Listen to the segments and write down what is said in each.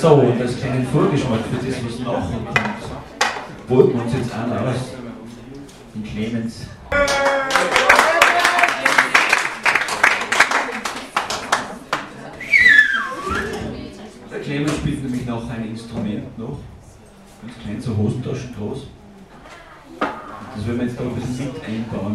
So, und als kleinen Vorgeschmack für das, was nachher kommt, wollten wir uns jetzt auch aus den Clemens. Der Clemens spielt nämlich noch ein Instrument noch, ganz klein, so Hosentaschen groß. Das werden wir jetzt da ein bisschen mit einbauen.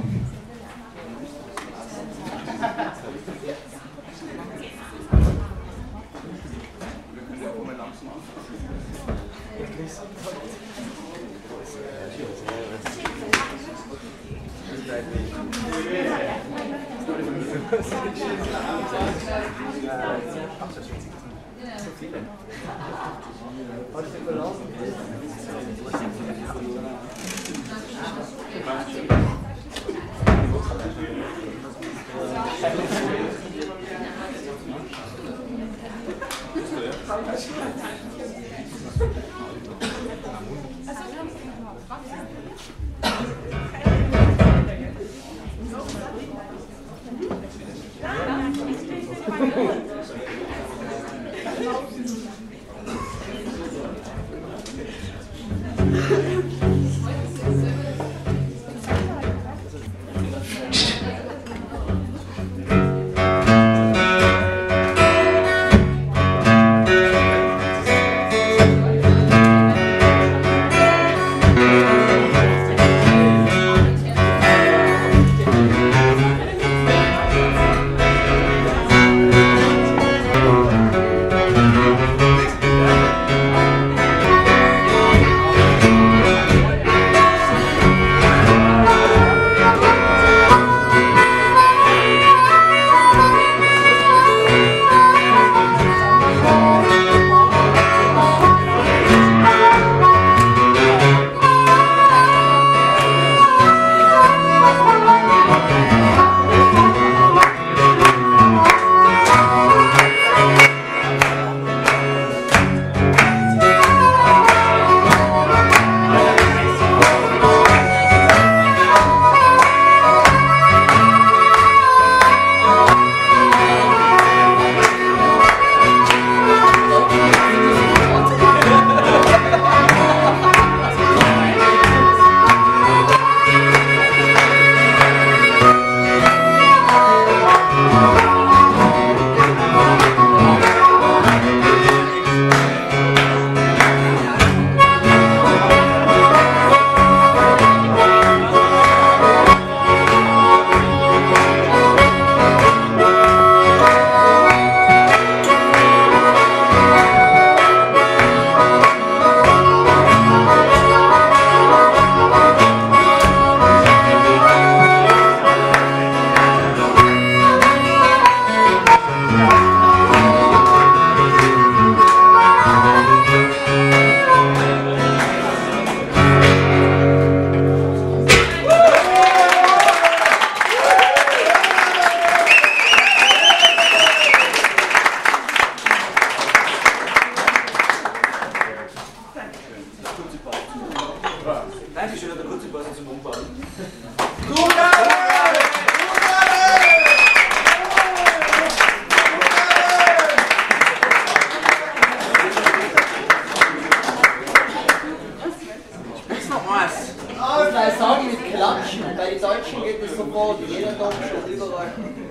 Dankeschön, hat eine kurze Pause zum Umbauen. Spiel's noch was. Ich muss sagen, mit Klatschen. Bei den Deutschen geht es sofort. Jeder Deutsche, überall.